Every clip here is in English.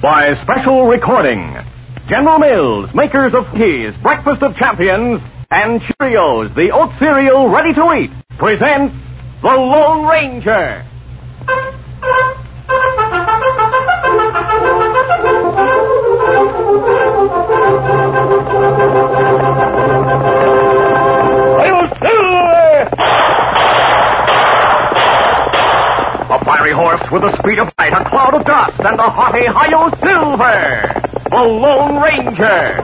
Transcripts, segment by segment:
by special recording. General Mills, makers of Keys, Breakfast of Champions, and Cheerios, the oat cereal ready to eat, present The Lone Ranger. A fiery horse with the speed of light, a cloud of dust, and a haughty Hi-Yo Silver, the Lone Ranger.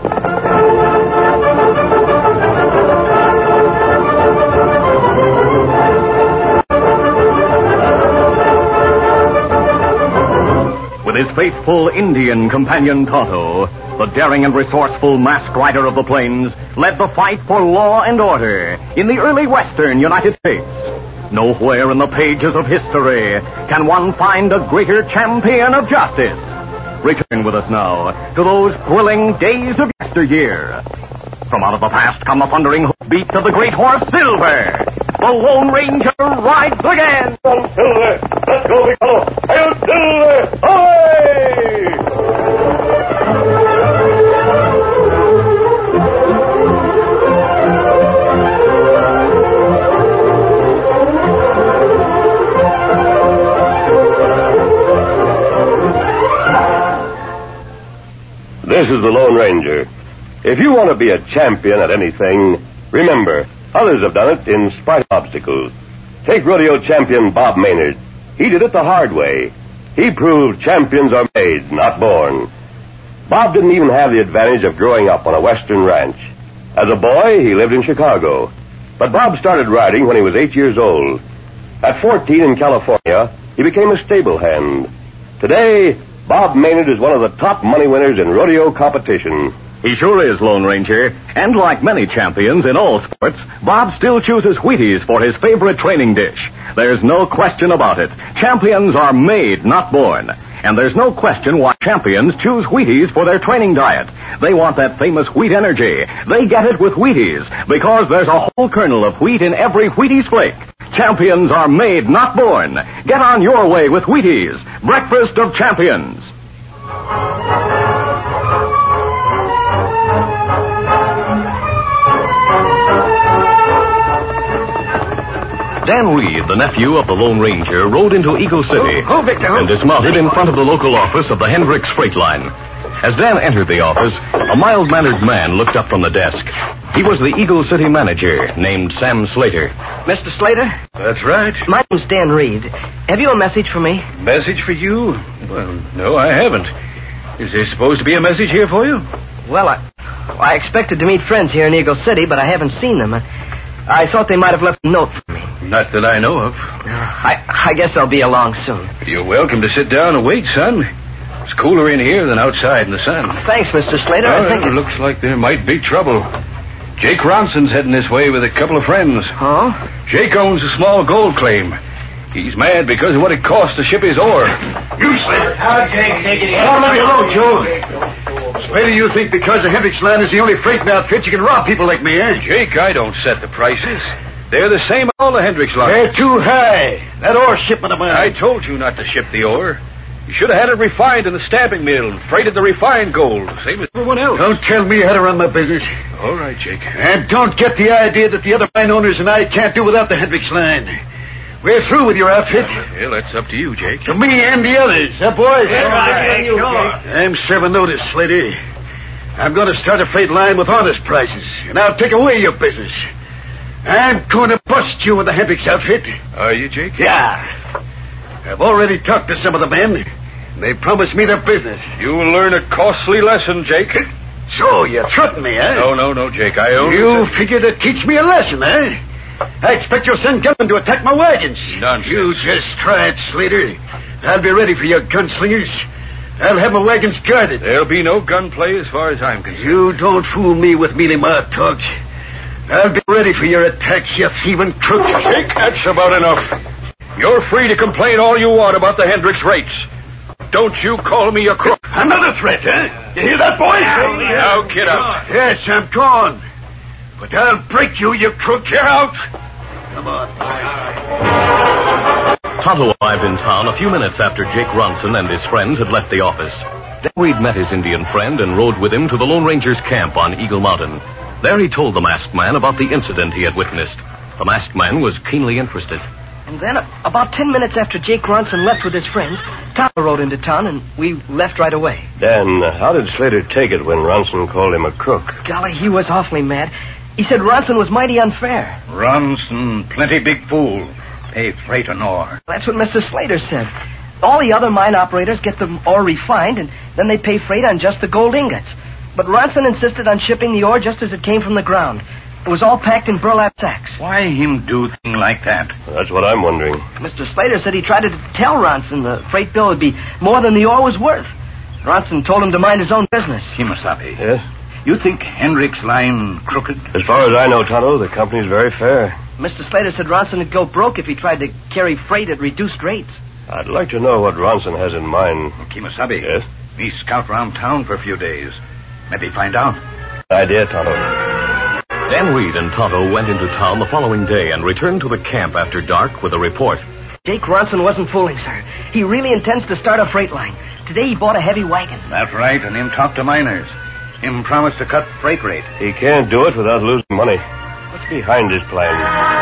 With his faithful Indian companion Tonto, the daring and resourceful masked rider of the plains led the fight for law and order in the early western United States. Nowhere in the pages of history can one find a greater champion of justice. Return with us now to those thrilling days of yesteryear. From out of the past come the thundering hoofbeats of the great horse Silver. The Lone Ranger rides again. Oh, Silver! Let's go, big fellow! Hail, Silver! Away! This is the Lone Ranger. If you want to be a champion at anything, remember, others have done it in spite of obstacles. Take rodeo champion Bob Maynard. He did it the hard way. He proved champions are made, not born. Bob didn't even have the advantage of growing up on a western ranch. As a boy, he lived in Chicago. But Bob started riding when he was 8 years old. At 14 in California, he became a stable hand. Today, Bob Maynard is one of the top money winners in rodeo competition. He sure is, Lone Ranger. And like many champions in all sports, Bob still chooses Wheaties for his favorite training dish. There's no question about it. Champions are made, not born. And there's no question why champions choose Wheaties for their training diet. They want that famous wheat energy. They get it with Wheaties because there's a whole kernel of wheat in every Wheaties flake. Champions are made, not born. Get on your way with Wheaties, Breakfast of Champions. Dan Reed, the nephew of the Lone Ranger, rode into Eagle City and dismounted in front of the local office of the Hendricks Freight Line. As Dan entered the office, a mild-mannered man looked up from the desk. He was the Eagle City manager, named Sam Slater. Mr. Slater? That's right. My name's Dan Reed. Have you a message for me? Message for you? Well, no, I haven't. Is there supposed to be a message here for you? Well, I expected to meet friends here in Eagle City, but I haven't seen them. I thought they might have left a note for me. Not that I know of. I guess I'll be along soon. You're welcome to sit down and wait, son. It's cooler in here than outside in the sun. Thanks, Mr. Slater. I think it looks like there might be trouble. Jake Ronson's heading this way with a couple of friends. Oh? Jake owns a small gold claim. He's mad because of what it costs to ship his ore. You, Slater. Now, Jake, take it easy. Oh, let me alone, Joe. Slater, you think because the Hendricks Land is the only freight outfit you can rob people like me, eh? Jake, I don't set the prices. They're the same all the Hendricks line. They're too high. That ore shipment of mine. I told you not to ship the ore. You should have had it refined in the stamping mill and freighted the refined gold, same as everyone else. Don't tell me how to run my business. All right, Jake. And don't get the idea that the other mine owners and I can't do without the Hendricks line. We're through with your outfit. Well, that's up to you, Jake. To me and the others, huh, boys? Yeah, right, Jake. I'm serving notice, Slater. I'm going to start a freight line with honest prices, and I'll take away your business. I'm going to bust you with the Hendricks outfit. Are you, Jake? Yeah. I've already talked to some of the men. They promised me their business. You will learn a costly lesson, Jake. So, you threaten me, eh? No, Jake. I only... You figure to teach me a lesson, eh? I expect you'll send gunmen to attack my wagons. Nonsense. You just try it, Slater. I'll be ready for your gunslingers. I'll have my wagons guarded. There'll be no gunplay as far as I'm concerned. You don't fool me with mealy-mouthed talk. I'll be ready for your attacks, you thieving crook. Jake, that's about enough. You're free to complain all you want about the Hendricks rates. Don't you call me a crook. Another threat, eh? You hear that, boys? Now, get out. Yes, I'm gone. But I'll break you, you crook. Get out. Come on. Tonto arrived in town a few minutes after Jake Ronson and his friends had left the office. Dan Reed met his Indian friend and rode with him to the Lone Ranger's camp on Eagle Mountain. There he told the masked man about the incident he had witnessed. The masked man was keenly interested. And then, about 10 minutes after Jake Ronson left with his friends, Tonto rode into town, and we left right away. Dan, how did Slater take it when Ronson called him a crook? Golly, he was awfully mad. He said Ronson was mighty unfair. Ronson, plenty big fool. Pay freight and ore. That's what Mr. Slater said. All the other mine operators get the ore refined, and then they pay freight on just the gold ingots. But Ronson insisted on shipping the ore just as it came from the ground. It was all packed in burlap sacks. Why him do thing like that? That's what I'm wondering. Mr. Slater said he tried to tell Ronson the freight bill would be more than the ore was worth. Ronson told him to mind his own business. Kimasabi. Yes? You think Hendricks' line crooked? As far as I know, Tonto, the company's very fair. Mr. Slater said Ronson would go broke if he tried to carry freight at reduced rates. I'd like to know what Ronson has in mind. Kimasabi. Yes? Me scout round town for a few days. Maybe find out. Idea, Tonto. Dan Reed and Tonto went into town the following day and returned to the camp after dark with a report. Jake Ronson wasn't fooling, sir. He really intends to start a freight line. Today he bought a heavy wagon. That's right, and him talk to miners. Him promised to cut freight rate. He can't do it without losing money. What's behind his plan?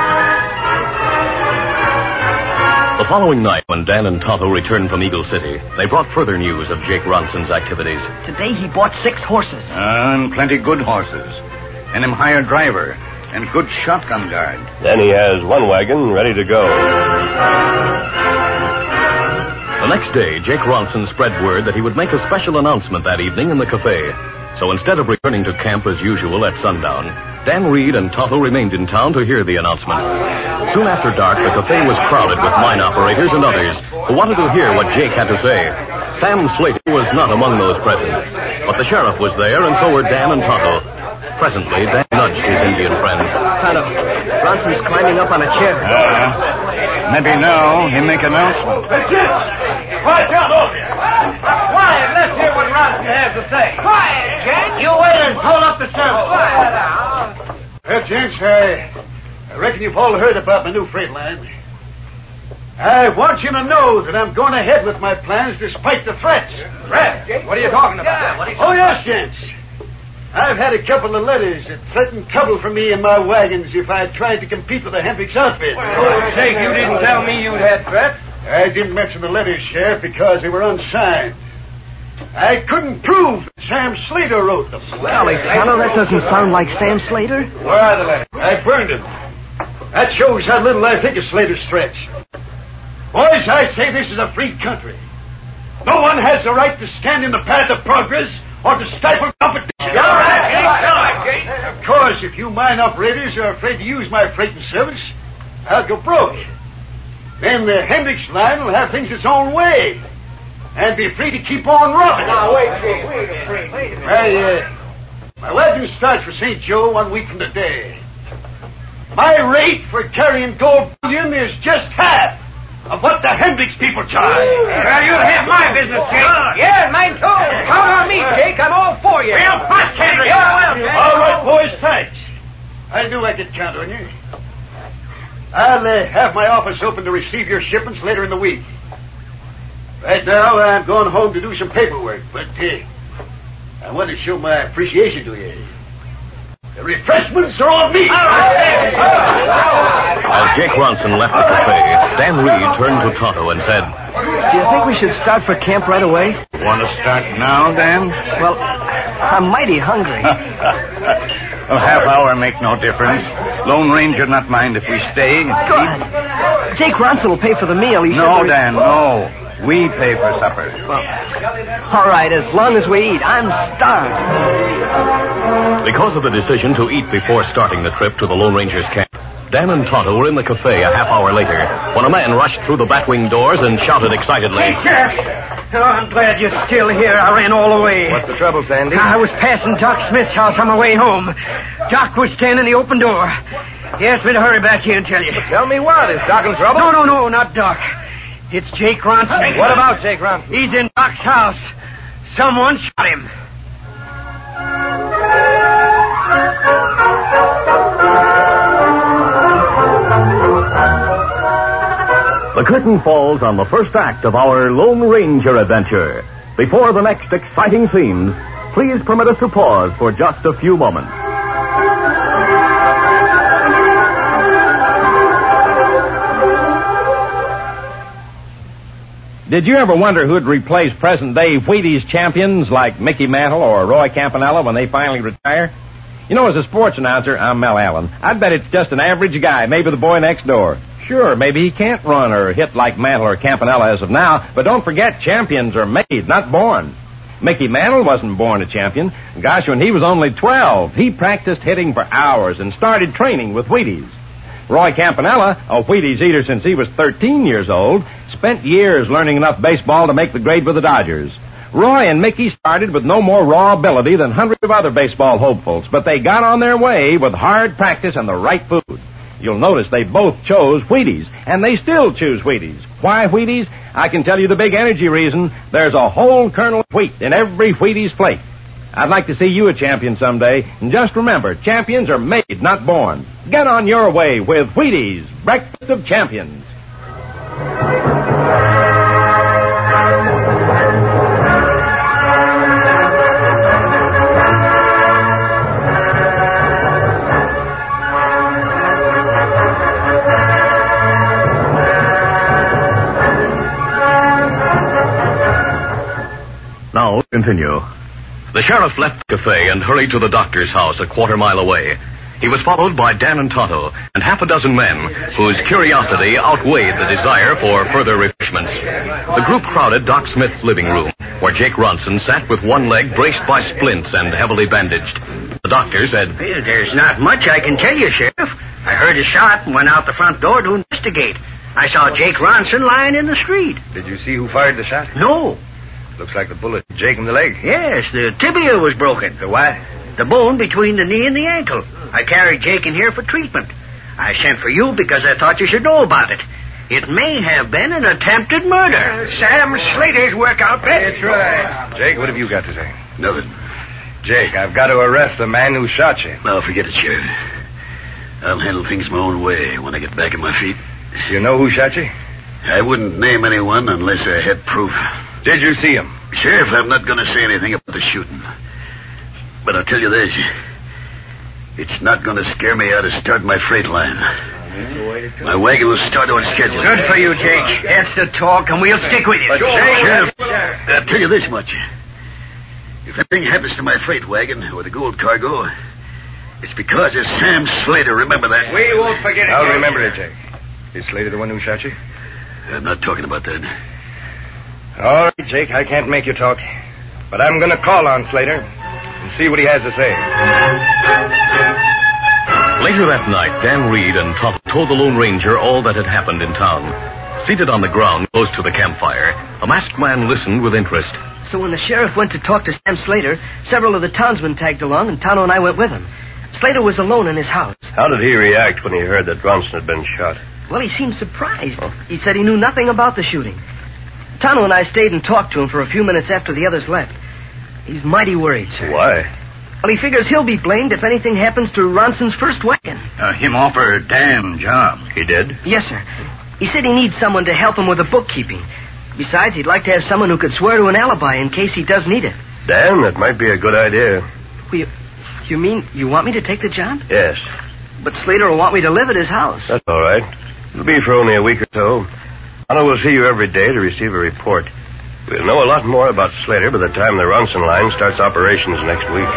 The following night, when Dan and Tonto returned from Eagle City, they brought further news of Jake Ronson's activities. Today he bought 6 horses. And plenty good horses. And him hired driver. And good shotgun guard. Then he has one wagon ready to go. The next day, Jake Ronson spread word that he would make a special announcement that evening in the cafe. So instead of returning to camp as usual at sundown, Dan Reed and Tonto remained in town to hear the announcement. Soon after dark, the cafe was crowded with mine operators and others who wanted to hear what Jake had to say. Sam Slater was not among those present, but the sheriff was there, and so were Dan and Tonto. Presently, Dan nudged his Indian friend. Tonto, Ronson's climbing up on a chair. Maybe now he'll make announcement. Quiet down, both of you. Quiet, let's hear what Ronson has to say. Quiet, Jake. You waiters, hold up the service. Quiet down. Well, gents, I reckon you've all heard about my new freight line. I want you to know that I'm going ahead with my plans despite the threats. Threats? What are you talking about? Oh, yes, gents. I've had a couple of letters that threatened trouble for me and my wagons if I tried to compete with the Hendricks outfit. Oh, Jake, you didn't tell me you'd had threats. I didn't mention the letters, Sheriff, because they were unsigned. I couldn't prove that Sam Slater wrote them. Golly, Tonto, that doesn't sound like Sam Slater. Where are the letters? I burned them. That shows how little I think of Slater's threats. Boys, I say this is a free country. No one has the right to stand in the path of progress or to stifle competition. Of course, if you mine operators are afraid to use my freighting service, I'll go broke. Then the Hendricks line will have things its own way and be free to keep on robbing. Now, wait a minute. My wagon starts for St. Joe 1 week from today. My rate for carrying gold bullion is just half of what the Hendricks people charge. Well, you'll have my business, Jake. Yeah, mine too. Count on me, Jake. I'm all for you. We'll bust Henry. All right, boys, thanks. I knew I could count on you. I'll have my office open to receive your shipments later in the week. Right now, I'm going home to do some paperwork, but I want to show my appreciation to you. The refreshments are on me. As Jake Ronson left the cafe, Dan Reed turned to Tonto and said, Do you think we should start for camp right away? Want to start now, Dan? Well, I'm mighty hungry. A half hour make no difference. Lone Ranger not mind if we stay. Good. Jake Ronson will pay for the meal. He No, said Dan, no. We pay for supper. All right, as long as we eat. I'm starved. Because of the decision to eat before starting the trip to the Lone Ranger's camp, Dan and Tonto were in the cafe a half hour later when a man rushed through the batwing doors and shouted excitedly, Sheriff. Oh, I'm glad you're still here. I ran all the way. What's the trouble, Sandy? I was passing Doc Smith's house on my way home. Doc was standing in the open door. He asked me to hurry back here and tell you. Tell me what? Is Doc in trouble? No, not Doc. It's Jake Ronson. What about Jake Ronson? He's in Doc's house. Someone shot him. The curtain falls on the first act of our Lone Ranger adventure. Before the next exciting scenes, please permit us to pause for just a few moments. Did you ever wonder who'd replace present-day Wheaties champions like Mickey Mantle or Roy Campanella when they finally retire? You know, as a sports announcer, I'm Mel Allen. I'd bet it's just an average guy, maybe the boy next door. Sure, maybe he can't run or hit like Mantle or Campanella as of now, but don't forget, champions are made, not born. Mickey Mantle wasn't born a champion. Gosh, when he was only 12, he practiced hitting for hours and started training with Wheaties. Roy Campanella, a Wheaties eater since he was 13 years old, spent years learning enough baseball to make the grade with the Dodgers. Roy and Mickey started with no more raw ability than hundreds of other baseball hopefuls, but they got on their way with hard practice and the right food. You'll notice they both chose Wheaties, and they still choose Wheaties. Why Wheaties? I can tell you the big energy reason. There's a whole kernel of wheat in every Wheaties plate. I'd like to see you a champion someday, and just remember, champions are made, not born. Get on your way with Wheaties, Breakfast of Champions. Now, continue. The sheriff left the cafe and hurried to the doctor's house a quarter-mile away. He was followed by Dan and Tonto and half a dozen men whose curiosity outweighed the desire for further refreshments. The group crowded Doc Smith's living room, where Jake Ronson sat with one leg braced by splints and heavily bandaged. The doctor said, Well, there's not much I can tell you, Sheriff. I heard a shot and went out the front door to investigate. I saw Jake Ronson lying in the street. Did you see who fired the shot? No. Looks like the bullet hit Jake in the leg. Yes, the tibia was broken. The what? The bone between the knee and the ankle. I carried Jake in here for treatment. I sent for you because I thought you should know about it. It may have been an attempted murder. Sam Slater's workout, bet. That's right. Jake, what have you got to say? Nothing. Jake, I've got to arrest the man who shot you. Well, forget it, Sheriff. I'll handle things my own way when I get back on my feet. You know who shot you? I wouldn't name anyone unless I had proof. Did you see him? Sheriff, I'm not going to say anything about the shooting. But I'll tell you this. It's not going to scare me out of starting my freight line. My wagon will start on schedule. Good for you, Jake. That's the talk, and we'll stick with you. Sheriff, I'll tell you this much. If anything happens to my freight wagon or the gold cargo, it's because of Sam Slater. Remember that. We won't forget it. I'll remember it, Jake. Is Slater the one who shot you? I'm not talking about that. All right, Jake, I can't make you talk. But I'm going to call on Slater and see what he has to say. Later that night, Dan Reed and Tonto told the Lone Ranger all that had happened in town. Seated on the ground close to the campfire, a masked man listened with interest. So when the sheriff went to talk to Sam Slater, several of the townsmen tagged along, and Tonto and I went with him. Slater was alone in his house. How did he react when he heard that Ronson had been shot? Well, he seemed surprised. He said he knew nothing about the shooting. Tonto and I stayed and talked to him for a few minutes after the others left. He's mighty worried, sir. Why? Well, he figures he'll be blamed if anything happens to Ronson's first wagon. Him offer a damn job. He did? Yes, sir. He said he needs someone to help him with the bookkeeping. Besides, he'd like to have someone who could swear to an alibi in case he does need it. Dan, that might be a good idea. Well, you mean you want me to take the job? Yes. But Slater will want me to live at his house. That's all right. It'll be for only a week or so. Anna will see you every day to receive a report. We'll know a lot more about Slater by the time the Ronson line starts operations next week.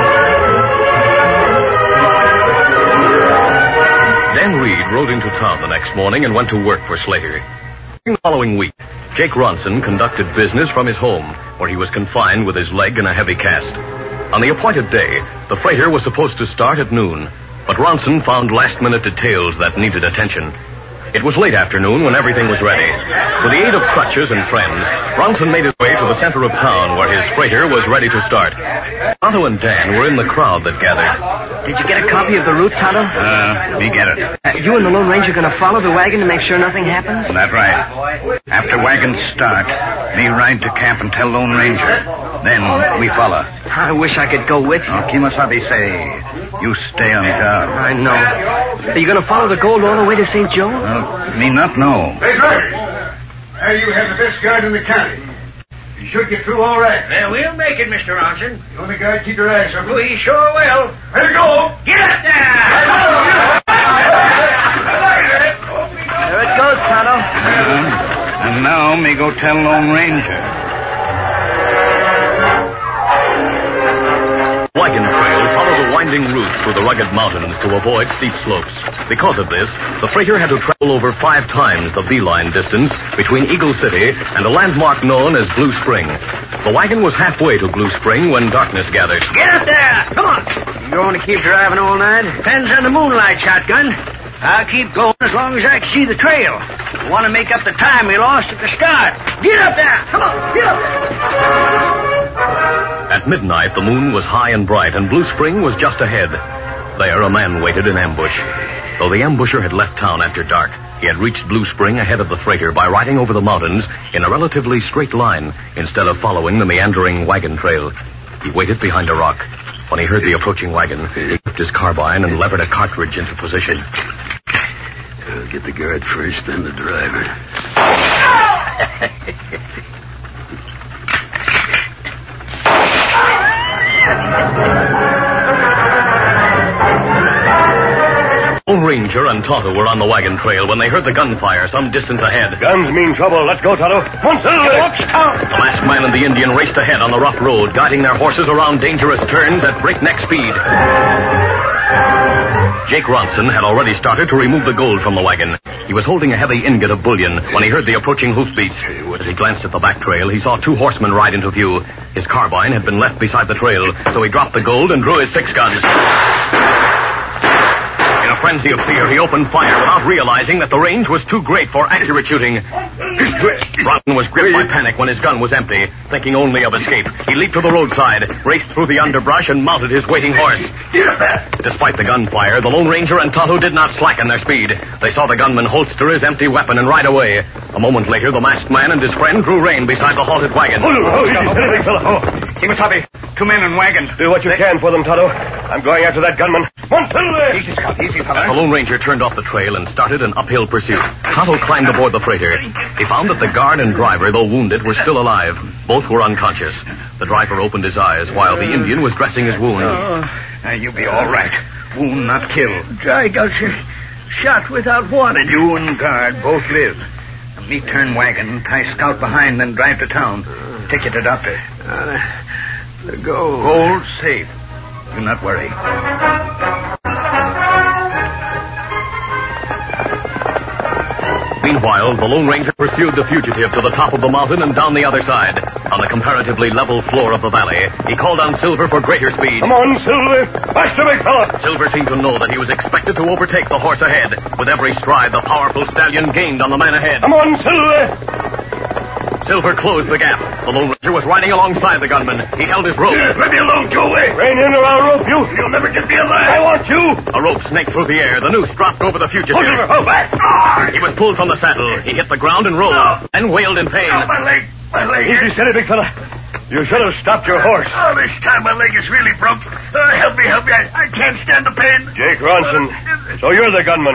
Dan Reed rode into town the next morning and went to work for Slater. The following week, Jake Ronson conducted business from his home, where he was confined with his leg in a heavy cast. On the appointed day, the freighter was supposed to start at noon, but Ronson found last-minute details that needed attention. It was late afternoon when everything was ready. With the aid of crutches and friends, Ronson made his way to the center of town where his freighter was ready to start. Tonto and Dan were in the crowd that gathered. Did you get a copy of the route, Tonto? Me get it. You and the Lone Ranger going to follow the wagon to make sure nothing happens? That's right. After wagons start, me ride to camp and tell Lone Ranger. Then we follow. I wish I could go with you. Kimasabi say, you stay on guard. I know. Are you going to follow the gold all the way to St. Joe? Me not know. That's right. Well, you have the best guard in the county. You should get through all right. Well, we'll make it, Mr. Ronson. You only got to keep your eyes open. We sure will. Ready to go. Get up there! There it goes, Tonto. And now me go tell Lone Ranger. Wagon trail followed a winding route through the rugged mountains to avoid steep slopes. Because of this, the freighter had to travel over 5 times the beeline distance between Eagle City and a landmark known as Blue Spring. The wagon was halfway to Blue Spring when darkness gathered. Get up there! Come on! You going to keep driving all night? Depends on the moonlight, shotgun. I'll keep going as long as I can see the trail. I want to make up the time we lost at the start. Get up there! Come on, get up there! At midnight, the moon was high and bright, and Blue Spring was just ahead. There, a man waited in ambush. Though the ambusher had left town after dark, he had reached Blue Spring ahead of the freighter by riding over the mountains in a relatively straight line instead of following the meandering wagon trail. He waited behind a rock. When he heard the approaching wagon, he gripped his carbine and levered a cartridge into position. I'll get the guard first, then the driver. Lone Ranger and Tonto were on the wagon trail when they heard the gunfire some distance ahead. Guns mean trouble. Let's go, Tonto. Come on, Silver. The masked man and the Indian raced ahead on the rough road, guiding their horses around dangerous turns at breakneck speed. Jake Ronson had already started to remove the gold from the wagon. He was holding a heavy ingot of bullion when he heard the approaching hoofbeats. As he glanced at the back trail, he saw 2 horsemen ride into view. His carbine had been left beside the trail, so he dropped the gold and drew his 6 guns. In a frenzy of fear, he opened fire without realizing that the range was too great for accurate shooting. Ronson was gripped by panic when his gun was empty, thinking only of escape. He leaped to the roadside, raced through the underbrush, and mounted his waiting horse. Despite the gunfire, the Lone Ranger and Tonto did not slacken their speed. They saw the gunman holster his empty weapon and ride away. A moment later, the masked man and his friend drew rein beside the halted wagon. Big fella. Kimasabi, 2 men in wagon. Do what you can for them, Tonto. I'm going after that gunman. Come on, Silver. Easy, Scott. Easy, fella. The Lone Ranger turned off the trail and started an uphill pursuit. Tonto climbed aboard the freighter. He found that the guard and driver, though wounded, were still alive. Both were unconscious. The driver opened his eyes while the Indian was dressing his wound. You'll be all right. Wound, not kill. Dry gulcher. Shot without warning. You and guard both live. Me turn wagon, tie Scout behind, then drive to town. Take you to doctor. The gold. Gold safe. Do not worry. Meanwhile, the Lone Ranger pursued the fugitive to the top of the mountain and down the other side. On the comparatively level floor of the valley, he called on Silver for greater speed. Come on, Silver. Faster, big fella. Silver seemed to know that he was expected to overtake the horse ahead. With every stride, the powerful stallion gained on the man ahead. Come on, Silver. Silver closed the gap. The Lone Ranger was riding alongside the gunman. He held his rope. Let me alone, go away. Rein in or I'll rope you. You'll never get me alive. I want you. A rope snaked through the air. The noose dropped over the fugitive. Oh, Silver, hold back. He was pulled from the saddle. He hit the ground and rolled, and wailed in pain. My leg. Easy, steady, big fella. You should have stopped your horse. Oh, this time my leg is really broke. Help me. I can't stand the pain. Jake Ronson. So you're the gunman.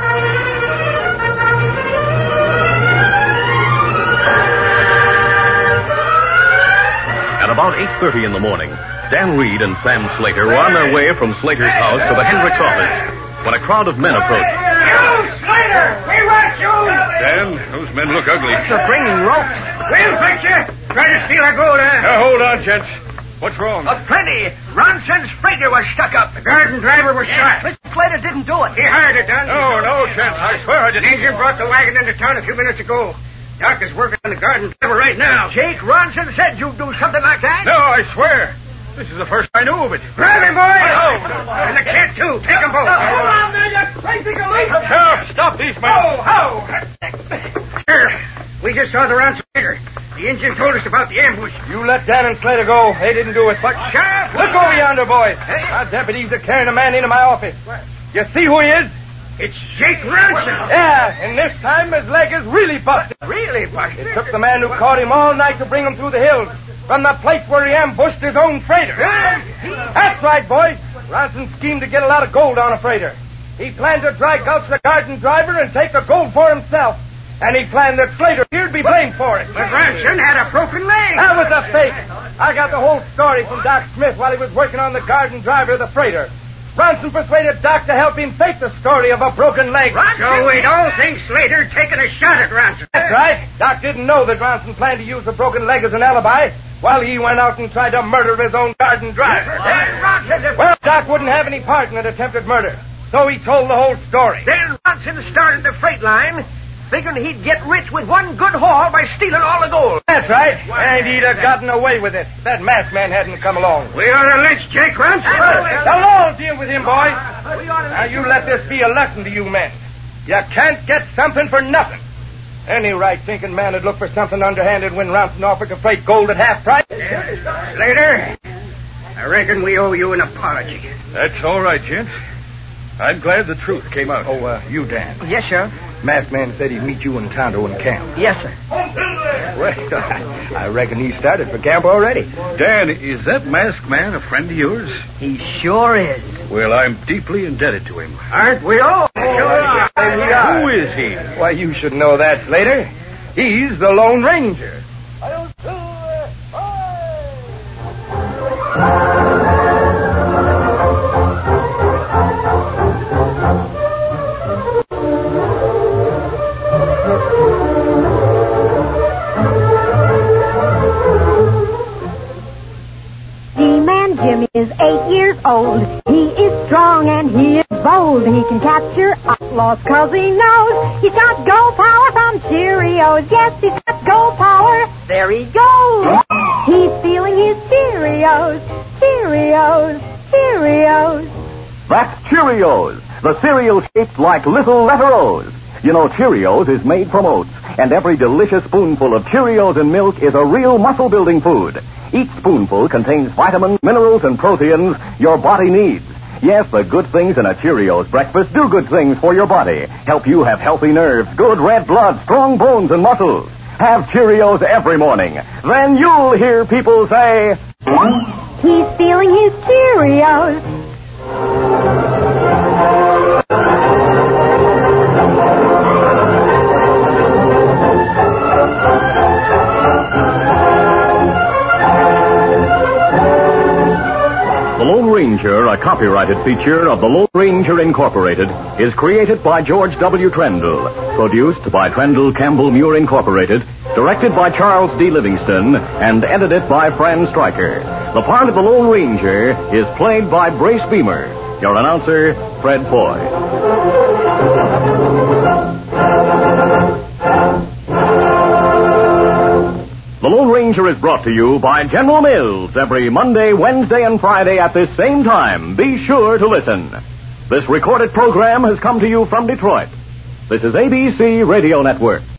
At about 8:30 in the morning, Dan Reed and Sam Slater were on their way from Slater's house to the Hendricks office when a crowd of men approached. You, Slater! We want you! Dan, those men look ugly. They're bringing ropes. We'll fix you! Try to steal our gold, huh? Now, hold on, gents. What's wrong? Plenty. Ronson's freighter was stuck up. The garden driver was shot. Mr. Slater didn't do it. He hired it done. No, gents. I swear I didn't. Agent brought the wagon into town a few minutes ago. Doc is working on the garden driver right now. Jake Ronson said you'd do something like that? No, I swear. This is the first I knew of it. Grab him, boys! And the kid, too. Take them both. Hold on there, you crazy galoot! Sheriff, stop these men. Sheriff, we just saw the Ronson freighter. The Indian told us about the ambush. You let Dan and Slater go. They didn't do it. But Sheriff! look over yonder, boys. Our deputies are carrying a man into my office. You see who he is? It's Jake Ronson. Yeah, and this time his leg is really busted. Really busted? It took the man who caught him all night to bring him through the hills from the place where he ambushed his own freighter. That's right, boys. Ronson schemed to get a lot of gold on a freighter. He planned to dry gulch the garden driver and take the gold for himself. And he planned that Slater here'd be blamed for it. But Ranson had a broken leg. That was a fake. I got the whole story from Doc Smith while he was working on the garden driver of the freighter. Ranson persuaded Doc to help him fake the story of a broken leg. So we don't think Slater taking a shot at Ranson. That's right. Doc didn't know that Ranson planned to use the broken leg as an alibi while he went out and tried to murder his own garden driver. Well, Doc wouldn't have any part in that attempted murder, so he told the whole story. Then Ranson started the freight line, figuring he'd get rich with one good haul by stealing all the gold. That's right. And he'd have gotten away with it if that masked man hadn't come along. We ought to lynch Jake Ranson. The law'll deal with him, boys. Now, you let this be a lesson to you men. You can't get something for nothing. Any right-thinking man would look for something underhanded when Ranson offered to freight gold at half price. Slater, I reckon we owe you an apology. That's all right, gents. I'm glad the truth came out. Oh, you, Dan. Yes, sir. Masked man said he'd meet you in Tonto in camp. Yes, sir. Well, I reckon he started for camp already. Dan, is that masked man a friend of yours? He sure is. Well, I'm deeply indebted to him. Aren't we all? Sure. Who is he? Why, you should know that, Slater. He's the Lone Ranger. Jimmy is 8 years old. He is strong and he is bold. He can capture outlaws 'cause he knows he's got go power from Cheerios. Yes, he's got go power. There he goes. He's stealing his Cheerios. Cheerios. Cheerios. That's Cheerios, the cereal shaped like little letter O's. You know, Cheerios is made from oats, and every delicious spoonful of Cheerios in milk is a real muscle-building food. Each spoonful contains vitamins, minerals, and proteins your body needs. Yes, the good things in a Cheerios breakfast do good things for your body. Help you have healthy nerves, good red blood, strong bones, and muscles. Have Cheerios every morning. Then you'll hear people say, he's stealing his Cheerios. The Lone Ranger, a copyrighted feature of the Lone Ranger Incorporated, is created by George W. Trendle, produced by Trendle Campbell Muir Incorporated, directed by Charles D. Livingston, and edited by Fran Stryker. The part of the Lone Ranger is played by Brace Beamer. Your announcer, Fred Foy. The Lone Ranger is brought to you by General Mills every Monday, Wednesday, and Friday at this same time. Be sure to listen. This recorded program has come to you from Detroit. This is ABC Radio Network.